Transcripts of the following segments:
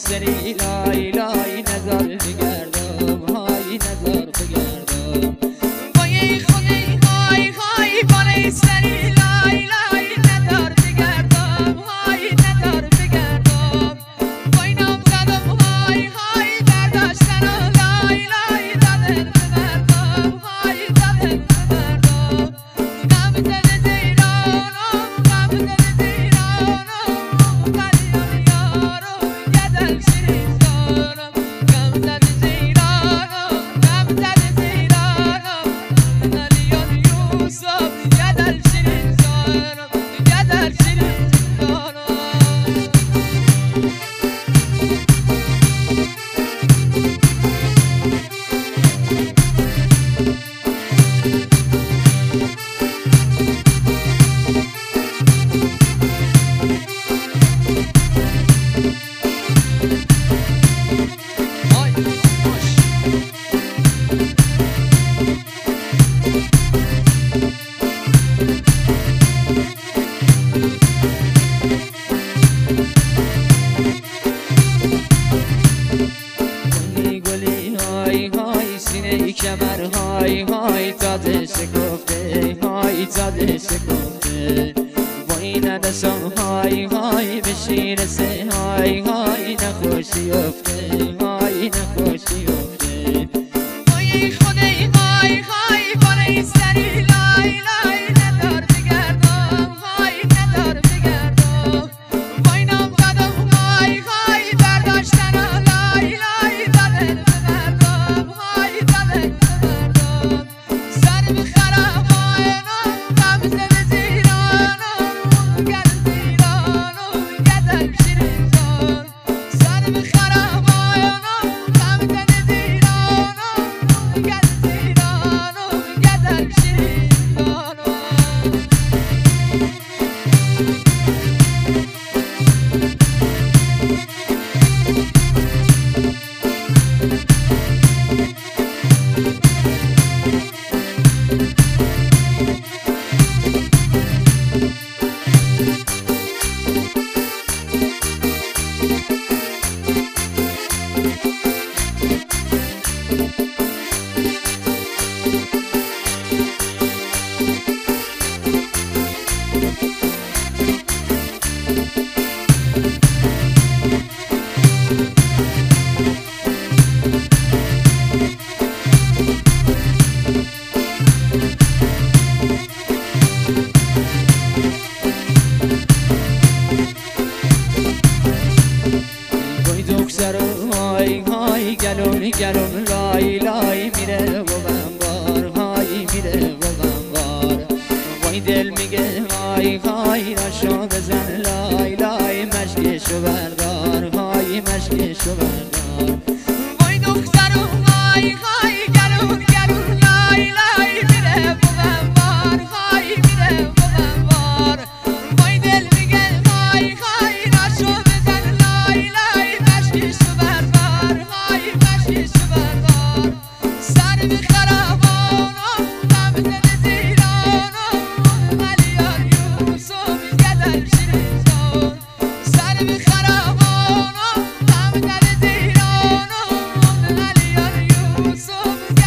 سری لای لای نظر بگردم های نظر بگردم وای خودی های های بالای سری لای لای نظر بگردم های نظر بگردم وای نام زدم های های برداشتن لای لای دادن ببردم های دادن ببردم غم زده زیرانم غم زده زیرانم قلیان یارم گدل شیرین جانم غم زده زیرانم غم زده زیرانم قلیان یوسف گدل شیرین جانم گدل شیرین جانم کمر های های تازه شکفته های تازه شکفته وای ندستم های های به شیر سه های های نخوشی افته های نخوشی افته وای خودی های های بالای سری لای لای ندار بگردم های ندار بگردم وای نام زدم های های برداشتن لای لای دادن ببردم های دادن ببردم سر بخرمانم غم زده زیرانم گل زیرانم گدل شیرین جان سر بخرمانم غم زده زیرانم گل زیرانم گدل شیرین جانم های های گلوم گلوم لای لای میره و بمبار های میره و بمبار وای دل میگه های های راشو بزن لای لای مشکشو بردار های مشکشو بردار وای دخترم های های گلوم گلوم لای لای میره و بمبار های میره و بمبار وای دل میگه های های راشو بزن لای لای مشکشو بردار های مشکشو بردار سر بخرمانم غم زده زیرانم قلیان یوسف گدل شیرین جان سر بخرمانم غم زده زیرانم قلیان یوسف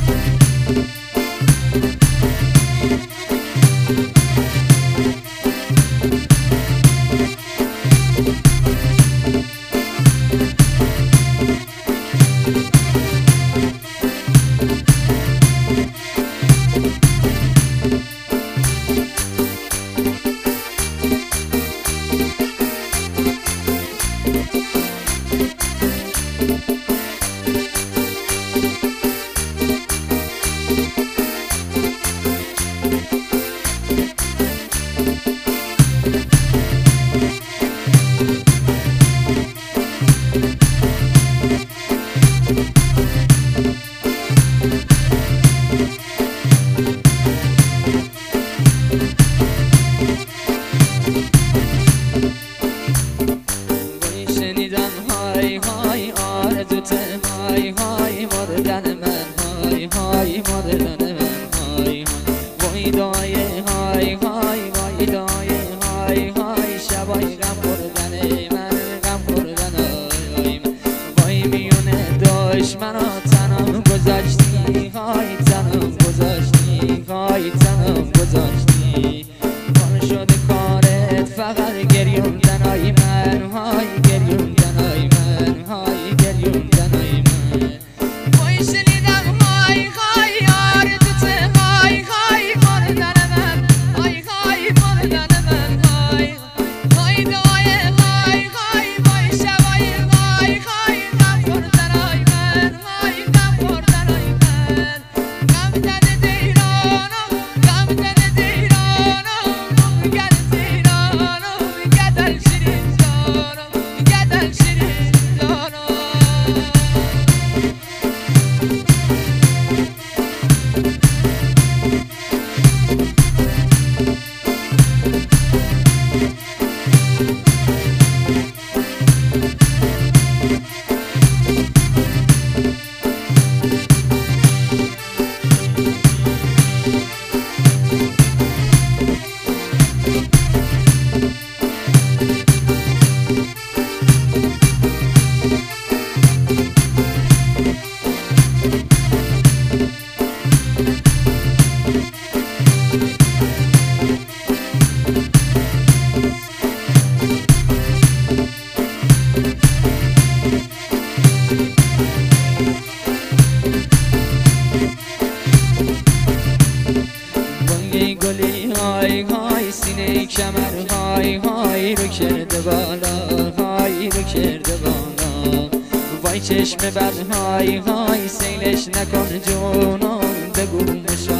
کمر های رو کرده بالا، های رو کرده بالا. وای چشم بد های سیلش نکن جونم، بگو